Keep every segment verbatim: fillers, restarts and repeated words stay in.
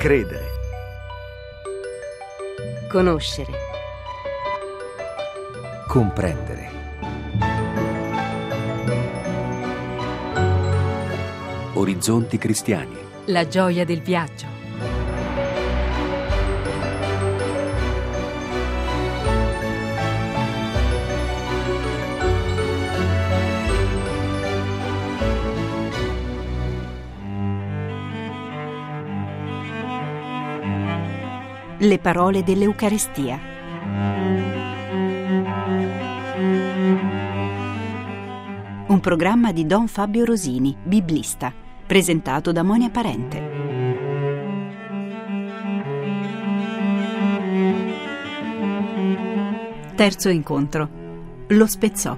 Credere. Conoscere. Comprendere. Orizzonti cristiani. La gioia del viaggio. Le parole dell'Eucaristia. Un programma di Don Fabio Rosini, biblista, presentato da Monia Parente. Terzo incontro. Lo spezzò.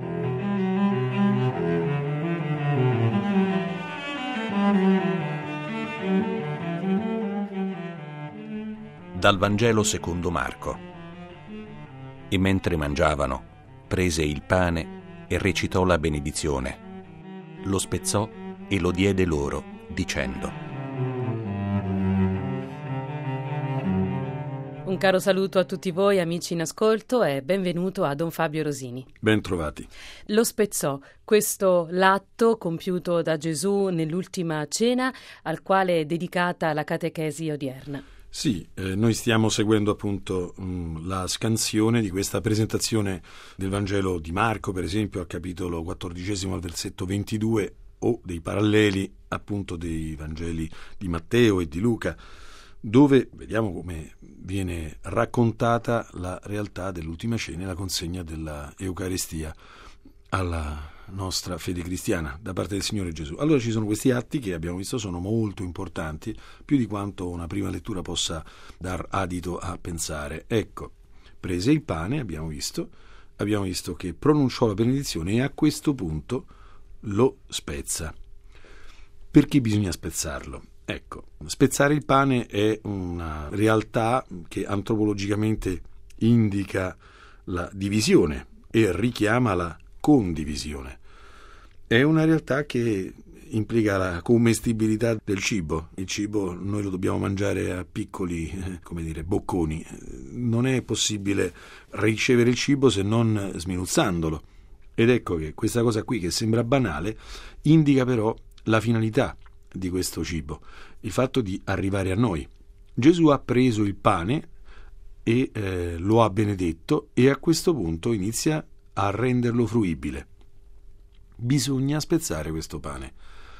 Dal Vangelo secondo Marco. E mentre mangiavano, prese il pane e recitò la benedizione. Lo spezzò e lo diede loro, dicendo: Un caro saluto a tutti voi amici in ascolto e benvenuto a Don Fabio Rosini. Ben trovati. Lo spezzò, questo l'atto compiuto da Gesù nell'ultima cena al quale è dedicata la catechesi odierna. Sì, eh, noi stiamo seguendo appunto mh, la scansione di questa presentazione del Vangelo di Marco, per esempio al capitolo quattordicesimo al versetto ventidue, o dei paralleli appunto dei Vangeli di Matteo e di Luca, dove vediamo come viene raccontata la realtà dell'ultima cena e la consegna della Eucaristia alla nostra fede cristiana da parte del Signore Gesù. Allora ci sono questi atti che abbiamo visto sono molto importanti, più di quanto una prima lettura possa dar adito a pensare. Ecco, prese il pane, abbiamo visto, abbiamo visto che pronunciò la benedizione e a questo punto lo spezza. Perché bisogna spezzarlo? Ecco, spezzare il pane è una realtà che antropologicamente indica la divisione e richiama la condivisione. È una realtà che implica la commestibilità del cibo. Il cibo noi lo dobbiamo mangiare a piccoli, eh, come dire, bocconi. Non è possibile ricevere il cibo se non sminuzzandolo. Ed ecco che questa cosa qui, che sembra banale, indica però la finalità di questo cibo, il fatto di arrivare a noi. Gesù ha preso il pane e eh, lo ha benedetto e a questo punto inizia a renderlo fruibile. Bisogna spezzare questo pane.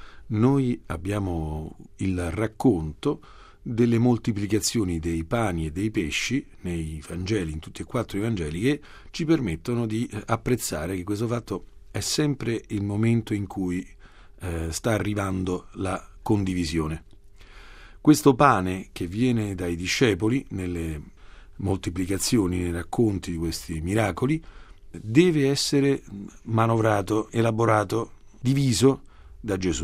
Noi abbiamo il racconto delle moltiplicazioni dei pani e dei pesci nei Vangeli, in tutti e quattro i Vangeli, che ci permettono di apprezzare che questo fatto è sempre il momento in cui eh, sta arrivando la condivisione. Questo pane che viene dai discepoli nelle moltiplicazioni, nei racconti di questi miracoli, deve essere manovrato, elaborato, diviso da Gesù.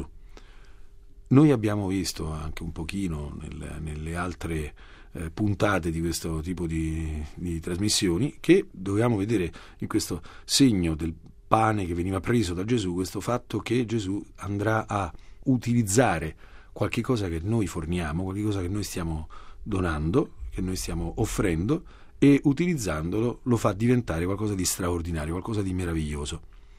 Noi abbiamo visto anche un pochino nel, nelle altre eh, puntate di questo tipo di, di trasmissioni che dovevamo vedere in questo segno del pane che veniva preso da Gesù, questo fatto che Gesù andrà a utilizzare qualche cosa che noi forniamo, qualche cosa che noi stiamo donando, che noi stiamo offrendo, e utilizzandolo lo fa diventare qualcosa di straordinario, qualcosa di meraviglioso.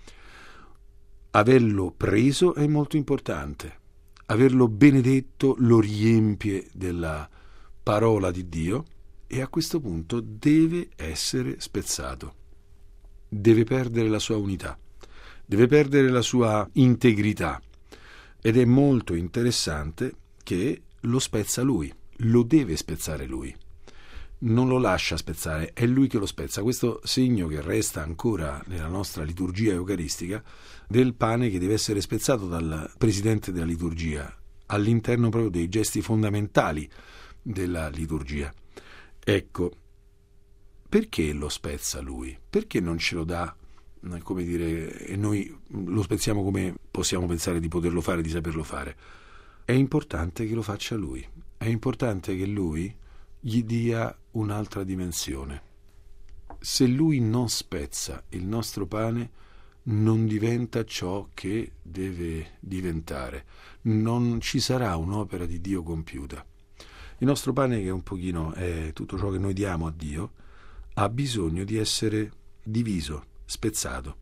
Averlo preso è molto importante, averlo benedetto lo riempie della parola di Dio e a questo punto deve essere spezzato, deve perdere la sua unità, deve perdere la sua integrità ed è molto interessante che lo spezza lui, lo deve spezzare lui. Non lo lascia spezzare, è lui che lo spezza. Questo segno che resta ancora nella nostra liturgia eucaristica del pane che deve essere spezzato dal presidente della liturgia all'interno proprio dei gesti fondamentali della liturgia. Ecco, perché lo spezza lui? Perché non ce lo dà, come dire, e noi lo spezziamo come possiamo pensare di poterlo fare, di saperlo fare? È importante che lo faccia lui, è importante che lui gli dia un'altra dimensione. Se lui non spezza il nostro pane, non diventa ciò che deve diventare, non ci sarà un'opera di Dio compiuta. Il nostro pane, che è un pochino è tutto ciò che noi diamo a Dio, ha bisogno di essere diviso, spezzato.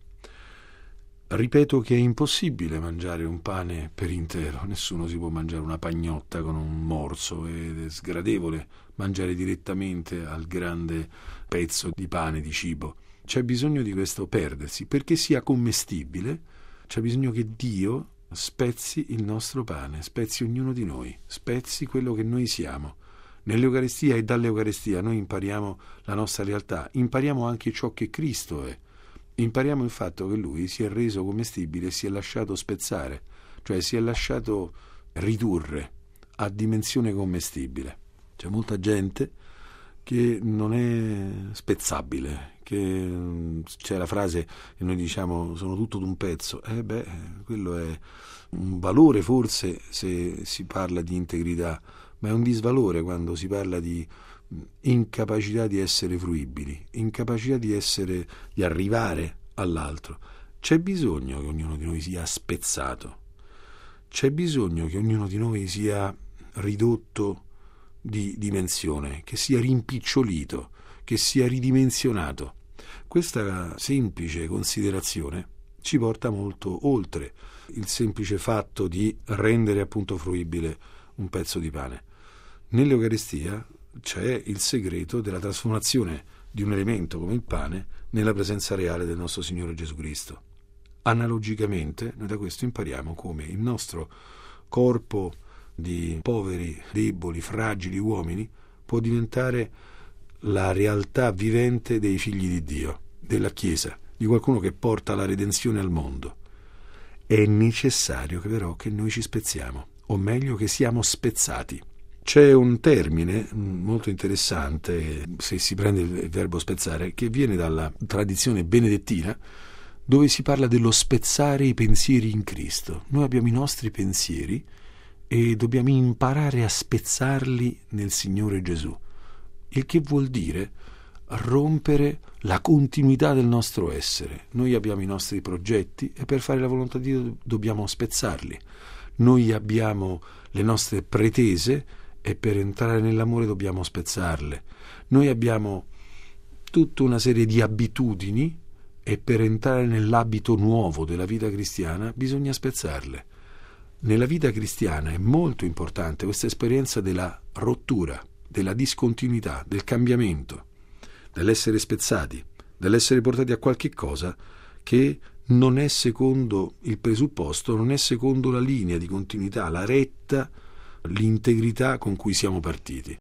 Ripeto che è impossibile mangiare un pane per intero, nessuno si può mangiare una pagnotta con un morso, ed è sgradevole mangiare direttamente al grande pezzo di pane, di cibo. C'è bisogno di questo perdersi, perché sia commestibile, c'è bisogno che Dio spezzi il nostro pane, spezzi ognuno di noi, spezzi quello che noi siamo. Nell'Eucaristia e dall'Eucaristia noi impariamo la nostra realtà, impariamo anche ciò che Cristo è. Impariamo il fatto che Lui si è reso commestibile e si è lasciato spezzare, cioè si è lasciato ridurre a dimensione commestibile. C'è molta gente che non è spezzabile, che c'è la frase che noi diciamo sono tutto d'un pezzo. Eh beh, quello è un valore forse se si parla di integrità, ma è un disvalore quando si parla di incapacità di essere fruibili, incapacità di essere, di arrivare all'altro. C'è bisogno che ognuno di noi sia spezzato, c'è bisogno che ognuno di noi sia ridotto di dimensione, che sia rimpicciolito, che sia ridimensionato. Questa semplice considerazione ci porta molto oltre il semplice fatto di rendere appunto fruibile un pezzo di pane. Nell'Eucaristia c'è il segreto della trasformazione di un elemento come il pane nella presenza reale del nostro Signore Gesù Cristo. Analogicamente, noi da questo impariamo come il nostro corpo di poveri, deboli, fragili uomini può diventare la realtà vivente dei figli di Dio, della Chiesa, di qualcuno che porta la redenzione al mondo. È necessario che però che noi ci spezziamo, o meglio che siamo spezzati. C'è un termine molto interessante, se si prende il verbo spezzare, che viene dalla tradizione benedettina, dove si parla dello spezzare i pensieri in Cristo. Noi abbiamo i nostri pensieri e dobbiamo imparare a spezzarli nel Signore Gesù, il che vuol dire rompere la continuità del nostro essere. Noi abbiamo i nostri progetti e per fare la volontà di Dio dobbiamo spezzarli. Noi abbiamo le nostre pretese e per entrare nell'amore dobbiamo spezzarle. Noi abbiamo tutta una serie di abitudini e per entrare nell'abito nuovo della vita cristiana bisogna spezzarle. Nella vita cristiana è molto importante questa esperienza della rottura, della discontinuità, del cambiamento, dell'essere spezzati, dell'essere portati a qualche cosa che non è secondo il presupposto, non è secondo la linea di continuità, la retta, l'integrità con cui siamo partiti.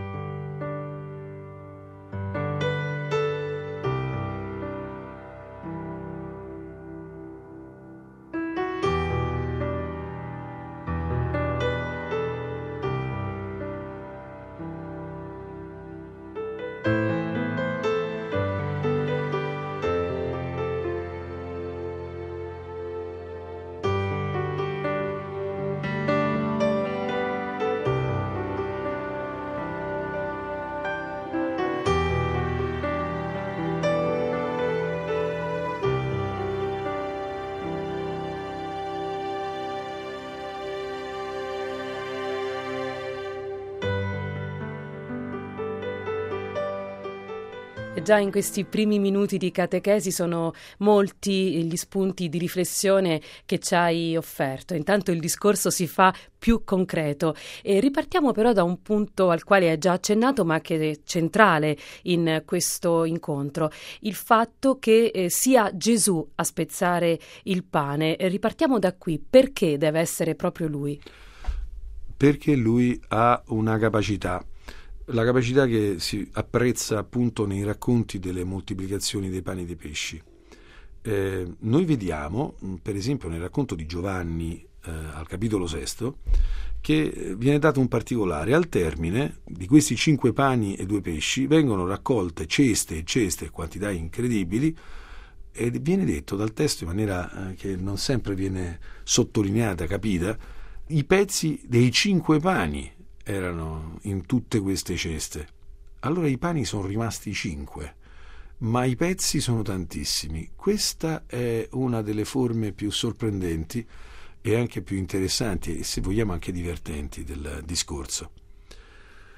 Già in questi primi minuti di catechesi sono molti gli spunti di riflessione che ci hai offerto. Intanto il discorso si fa più concreto e ripartiamo però da un punto al quale hai già accennato ma che è centrale in questo incontro, il fatto che eh, sia Gesù a spezzare il pane. Ripartiamo da qui. Perché deve essere proprio Lui? Perché Lui ha una capacità La capacità che si apprezza appunto nei racconti delle moltiplicazioni dei pani e dei pesci. Eh, noi vediamo, per esempio nel racconto di Giovanni eh, al capitolo sesto, che viene dato un particolare. Al termine di questi cinque pani e due pesci vengono raccolte ceste e ceste, quantità incredibili, e viene detto dal testo in maniera eh, che non sempre viene sottolineata, capita, i pezzi dei cinque pani erano in tutte queste ceste. Allora i pani sono rimasti cinque, ma i pezzi sono tantissimi. Questa è una delle forme più sorprendenti e anche più interessanti e, se vogliamo, anche divertenti del discorso.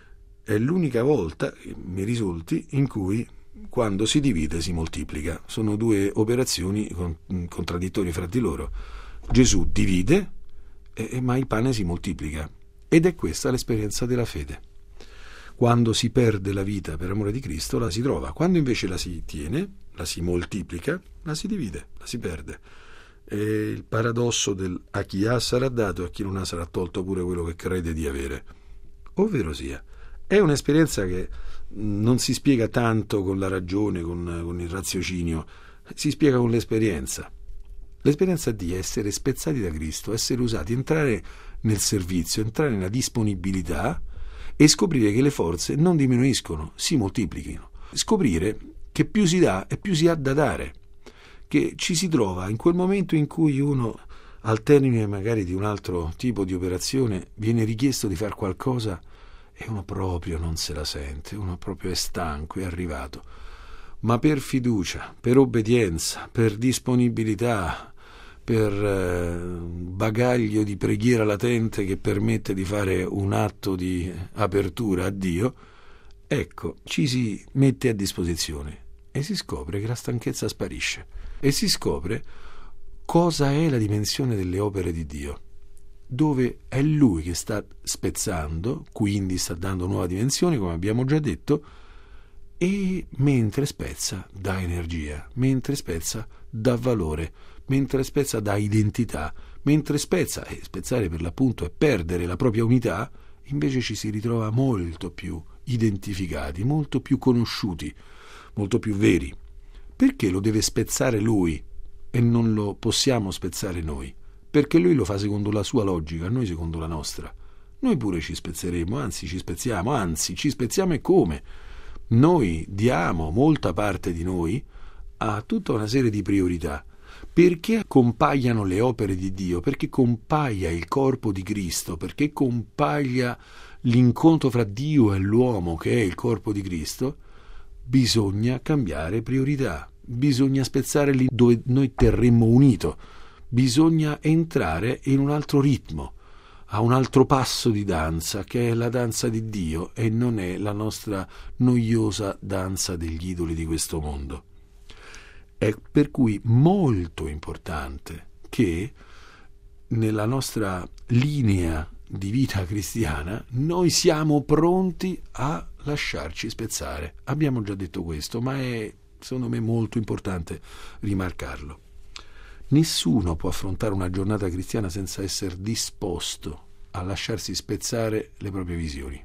è l'unica volta, mi risulti, in cui quando si divide si moltiplica. Sono due operazioni contraddittorie fra di loro. Gesù divide, eh, ma il pane si moltiplica. Ed è questa l'esperienza della fede. Quando si perde la vita per amore di Cristo, la si trova. Quando invece la si tiene, la si moltiplica, la si divide, la si perde. È il paradosso del a chi ha sarà dato e a chi non ha sarà tolto pure quello che crede di avere. Ovvero sia, è un'esperienza che non si spiega tanto con la ragione, con, con il raziocinio, si spiega con l'esperienza. L'esperienza di essere spezzati da Cristo, essere usati, entrare nel servizio, entrare nella disponibilità e scoprire che le forze non diminuiscono, si moltiplichino. Scoprire che più si dà e più si ha da dare, che ci si trova in quel momento in cui uno, al termine magari di un altro tipo di operazione, viene richiesto di fare qualcosa e uno proprio non se la sente, uno proprio è stanco, è arrivato. Ma per fiducia, per obbedienza, per disponibilità, per eh, bagaglio di preghiera latente che permette di fare un atto di apertura a Dio, ecco, ci si mette a disposizione e si scopre che la stanchezza sparisce e si scopre cosa è la dimensione delle opere di Dio, dove è Lui che sta spezzando, quindi sta dando nuova dimensione, come abbiamo già detto, e mentre spezza dà energia, mentre spezza dà valore, mentre spezza dà identità, mentre spezza, e spezzare per l'appunto è perdere la propria unità, invece ci si ritrova molto più identificati, molto più conosciuti, molto più veri. Perché lo deve spezzare Lui e non lo possiamo spezzare noi? Perché Lui lo fa secondo la sua logica, noi secondo la nostra. Noi pure ci spezzeremo, anzi ci spezziamo, anzi ci spezziamo e come? Noi diamo molta parte di noi a tutta una serie di priorità, perché compaiano le opere di Dio, perché compaia il corpo di Cristo, perché compaia l'incontro fra Dio e l'uomo che è il corpo di Cristo, bisogna cambiare priorità, bisogna spezzare lì dove noi terremmo unito, bisogna entrare in un altro ritmo, a un altro passo di danza, che è la danza di Dio e non è la nostra noiosa danza degli idoli di questo mondo. È per cui molto importante che nella nostra linea di vita cristiana noi siamo pronti a lasciarci spezzare. Abbiamo già detto questo, ma è secondo me molto importante rimarcarlo. Nessuno può affrontare una giornata cristiana senza essere disposto a lasciarsi spezzare le proprie visioni.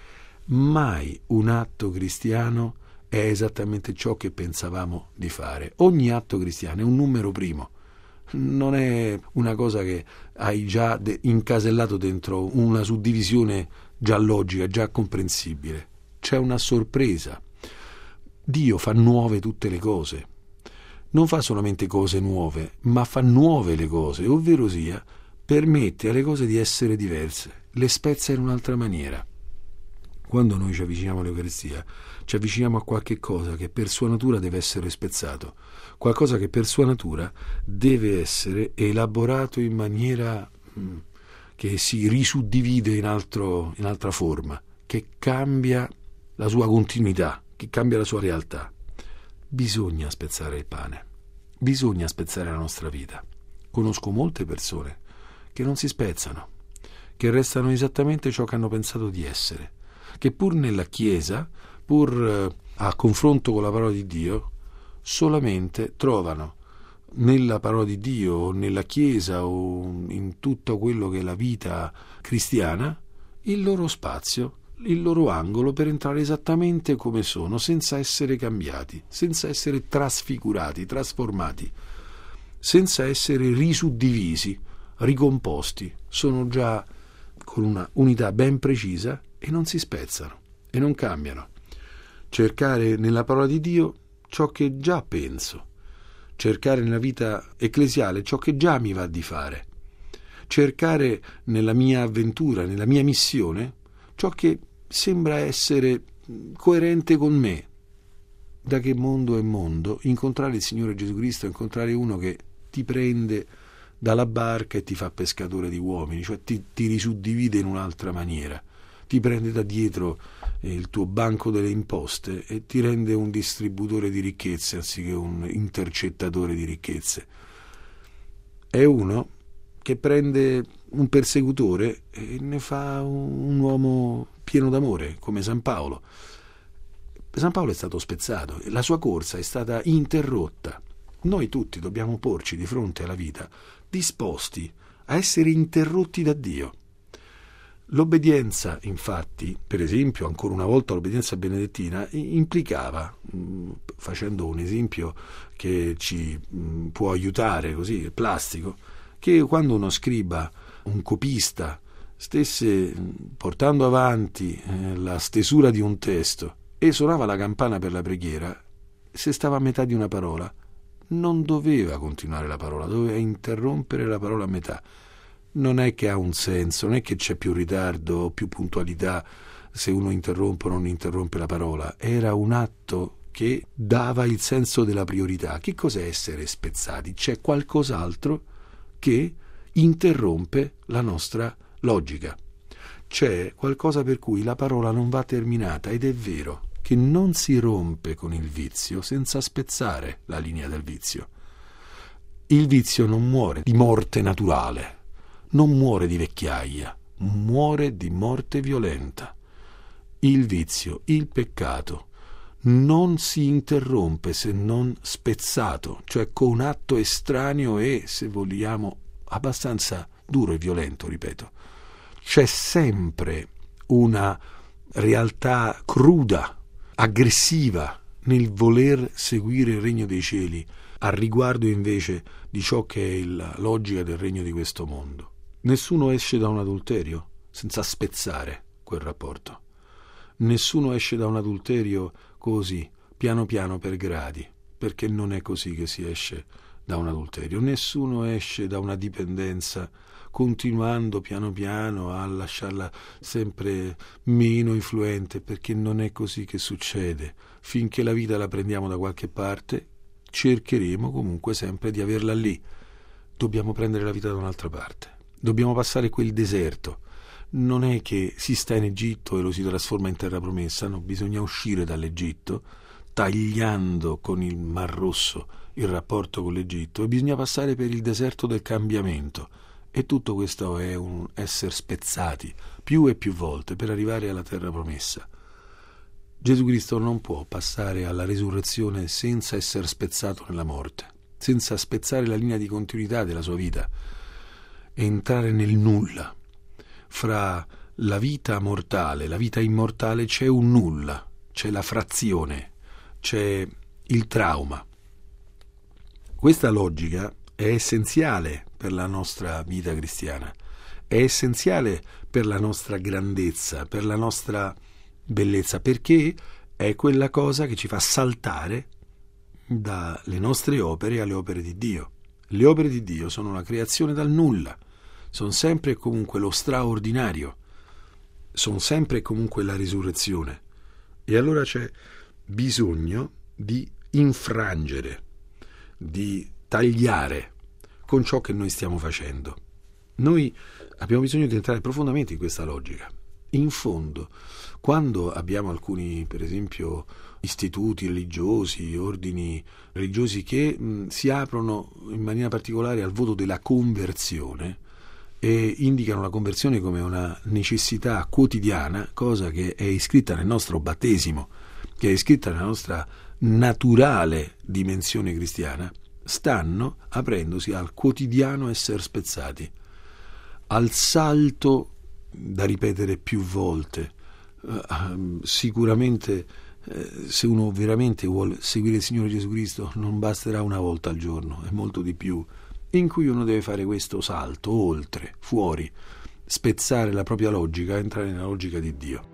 Mai un atto cristiano è esattamente ciò che pensavamo di fare. Ogni atto cristiano è un numero primo, non è una cosa che hai già de- incasellato dentro una suddivisione già logica, già comprensibile. C'è una sorpresa. Dio fa nuove tutte le cose. Non fa solamente cose nuove, ma fa nuove le cose, ovvero sia permette alle cose di essere diverse, le spezza in un'altra maniera. Quando noi ci avviciniamo all'Eucaristia, ci avviciniamo a qualche cosa che per sua natura deve essere spezzato, qualcosa che per sua natura deve essere elaborato in maniera mh, che si risuddivide in, altro, in altra forma, che cambia la sua continuità, che cambia la sua realtà. Bisogna spezzare il pane, bisogna spezzare la nostra vita. Conosco molte persone che non si spezzano, che restano esattamente ciò che hanno pensato di essere, che pur nella Chiesa, pur eh, a confronto con la parola di Dio, solamente trovano nella parola di Dio o nella Chiesa o in tutto quello che è la vita cristiana il loro spazio, il loro angolo per entrare esattamente come sono, senza essere cambiati, senza essere trasfigurati, trasformati, senza essere risuddivisi, ricomposti. Sono già con una unità ben precisa e non si spezzano e non cambiano. Cercare nella parola di Dio ciò che già penso, cercare nella vita ecclesiale ciò che già mi va di fare, cercare nella mia avventura, nella mia missione, ciò che sembra essere coerente con me. Da che mondo è mondo, incontrare il Signore Gesù Cristo, incontrare uno che ti prende dalla barca e ti fa pescatore di uomini, cioè ti, ti risuddivide in un'altra maniera, ti prende da dietro il tuo banco delle imposte e ti rende un distributore di ricchezze anziché un intercettatore di ricchezze. È uno che prende un persecutore e ne fa un uomo pieno d'amore, come San Paolo. San Paolo è stato spezzato, la sua corsa è stata interrotta. Noi tutti dobbiamo porci di fronte alla vita disposti a essere interrotti da Dio. L'obbedienza, infatti, per esempio, ancora una volta l'obbedienza benedettina, implicava, facendo un esempio che ci può aiutare, così, plastico, che quando uno scriba, un copista, stesse portando avanti la stesura di un testo e suonava la campana per la preghiera, se stava a metà di una parola, non doveva continuare la parola, doveva interrompere la parola a metà. Non è che ha un senso, non è che c'è più ritardo o più puntualità se uno interrompe o non interrompe la parola. Era un atto che dava il senso della priorità. Che cos'è essere spezzati? C'è qualcos'altro che interrompe la nostra logica. C'è qualcosa per cui la parola non va terminata, ed è vero che non si rompe con il vizio senza spezzare la linea del vizio. Il vizio non muore di morte naturale, non muore di vecchiaia, muore di morte violenta. Il vizio, il peccato, non si interrompe se non spezzato, cioè con un atto estraneo e, se vogliamo, abbastanza duro e violento, ripeto. C'è sempre una realtà cruda, aggressiva nel voler seguire il regno dei cieli, a riguardo invece di ciò che è la logica del regno di questo mondo. Nessuno esce da un adulterio senza spezzare quel rapporto. Nessuno esce da un adulterio così, piano piano, per gradi, perché non è così che si esce da un adulterio. Nessuno esce da una dipendenza continuando piano piano a lasciarla sempre meno influente, perché non è così che succede. Finché la vita la prendiamo da qualche parte, cercheremo comunque sempre di averla lì. Dobbiamo prendere la vita da un'altra parte. Dobbiamo passare quel deserto. Non è che si sta in Egitto e lo si trasforma in terra promessa, no, bisogna uscire dall'Egitto, tagliando con il Mar Rosso il rapporto con l'Egitto, e bisogna passare per il deserto del cambiamento. E tutto questo è un essere spezzati più e più volte per arrivare alla terra promessa. Gesù Cristo non può passare alla resurrezione senza essere spezzato nella morte, senza spezzare la linea di continuità della sua vita, entrare nel nulla. Fra la vita mortale e la vita immortale c'è un nulla, c'è la frazione, c'è il trauma. Questa logica è essenziale per la nostra vita cristiana, è essenziale per la nostra grandezza, per la nostra bellezza, perché è quella cosa che ci fa saltare dalle nostre opere alle opere di Dio. Le opere di Dio sono una creazione dal nulla, sono sempre e comunque lo straordinario, sono sempre e comunque la risurrezione. E allora c'è bisogno di infrangere, di tagliare con ciò che noi stiamo facendo. Noi abbiamo bisogno di entrare profondamente in questa logica. In fondo, quando abbiamo alcuni, per esempio, istituti religiosi, ordini religiosi che mh, si aprono in maniera particolare al voto della conversione e indicano la conversione come una necessità quotidiana, cosa che è iscritta nel nostro battesimo, che è iscritta nella nostra naturale dimensione cristiana, stanno aprendosi al quotidiano essere spezzati, al salto da ripetere più volte. Uh, sicuramente uh, se uno veramente vuole seguire il Signore Gesù Cristo non basterà una volta al giorno, è molto di più, in cui uno deve fare questo salto oltre, fuori, spezzare la propria logica, entrare nella logica di Dio.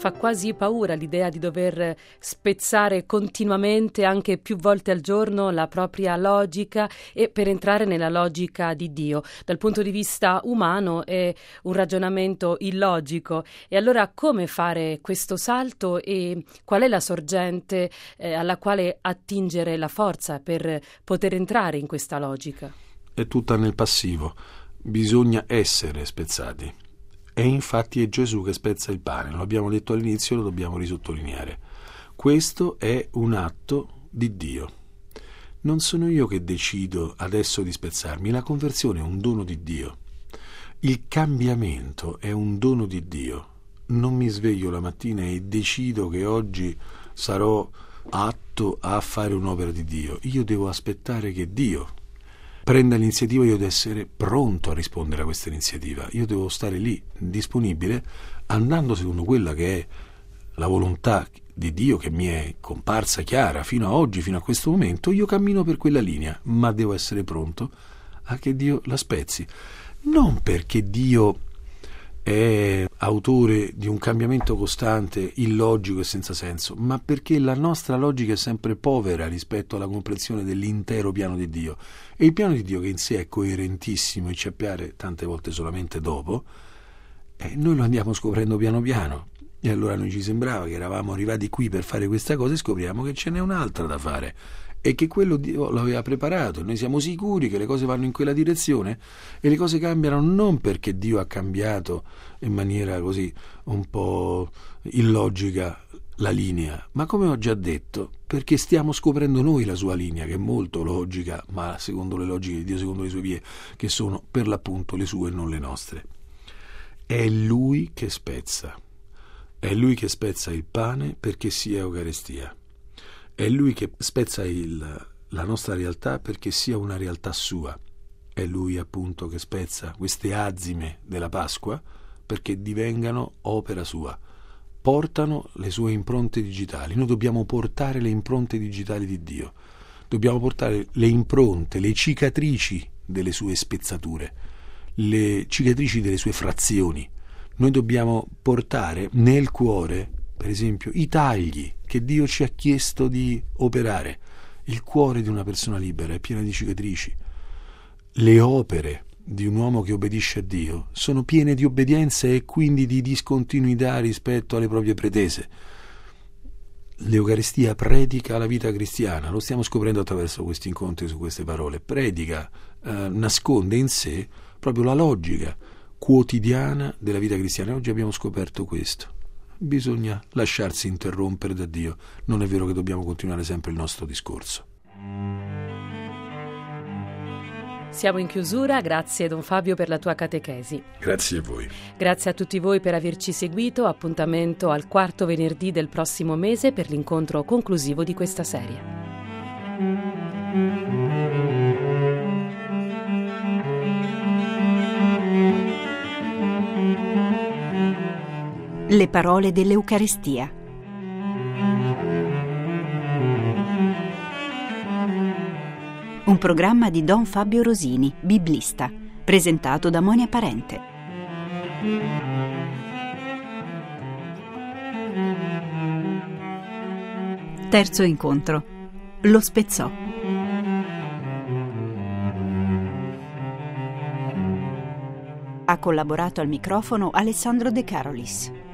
fa quasi paura l'idea di dover spezzare continuamente, anche più volte al giorno, la propria logica e per entrare nella logica di Dio. Dal punto di vista umano è un ragionamento illogico. E allora come fare questo salto e qual è la sorgente eh, alla quale attingere la forza per poter entrare in questa logica? È tutta nel passivo. Bisogna essere spezzati. E infatti è Gesù che spezza il pane. Lo abbiamo detto all'inizio, lo dobbiamo risottolineare. Questo è un atto di Dio. Non sono io che decido adesso di spezzarmi. La conversione è un dono di Dio. Il cambiamento è un dono di Dio. Non mi sveglio la mattina e decido che oggi sarò atto a fare un'opera di Dio. Io devo aspettare che Dio prenda l'iniziativa, io devo essere pronto a rispondere a questa iniziativa. Io devo stare lì, disponibile, andando secondo quella che è la volontà di Dio che mi è comparsa chiara fino a oggi, fino a questo momento. Io cammino per quella linea, ma devo essere pronto a che Dio la spezzi. Non perché Dio è autore di un cambiamento costante, illogico e senza senso, ma perché la nostra logica è sempre povera rispetto alla comprensione dell'intero piano di Dio. E il piano di Dio, che in sé è coerentissimo e ci appare tante volte solamente dopo, eh, noi lo andiamo scoprendo piano piano. E allora noi ci sembrava che eravamo arrivati qui per fare questa cosa e scopriamo che ce n'è un'altra da fare e che quello Dio lo aveva preparato. Noi siamo sicuri che le cose vanno in quella direzione e le cose cambiano non perché Dio ha cambiato in maniera così un po' illogica la linea, ma come ho già detto, perché stiamo scoprendo noi la sua linea, che è molto logica, ma secondo le logiche di Dio, secondo le sue vie, che sono per l'appunto le sue e non le nostre. È Lui che spezza. È Lui che spezza il pane perché sia Eucaristia. È Lui che spezza il, la nostra realtà perché sia una realtà sua. È Lui appunto che spezza queste azime della Pasqua perché divengano opera sua. Portano le sue impronte digitali. Noi dobbiamo portare le impronte digitali di Dio. Dobbiamo portare le impronte, le cicatrici delle sue spezzature, le cicatrici delle sue frazioni. Noi dobbiamo portare nel cuore, per esempio, i tagli che Dio ci ha chiesto di operare. Il cuore di una persona libera è pieno di cicatrici. Le opere di un uomo che obbedisce a Dio sono piene di obbedienza e quindi di discontinuità rispetto alle proprie pretese. L'Eucaristia predica la vita cristiana, lo stiamo scoprendo attraverso questi incontri su queste parole. Predica, eh, nasconde in sé proprio la logica quotidiana della vita cristiana. Oggi abbiamo scoperto questo. Bisogna lasciarsi interrompere da Dio. Non è vero che dobbiamo continuare sempre il nostro discorso. Siamo in chiusura, grazie Don Fabio per la tua catechesi. Grazie a voi. Grazie a tutti voi per averci seguito, appuntamento al quarto venerdì del prossimo mese per l'incontro conclusivo di questa serie. Le parole dell'Eucaristia. Un programma di Don Fabio Rosini, biblista, presentato da Monia Parente. Terzo incontro. Lo spezzò. Ha collaborato al microfono Alessandro De Carolis.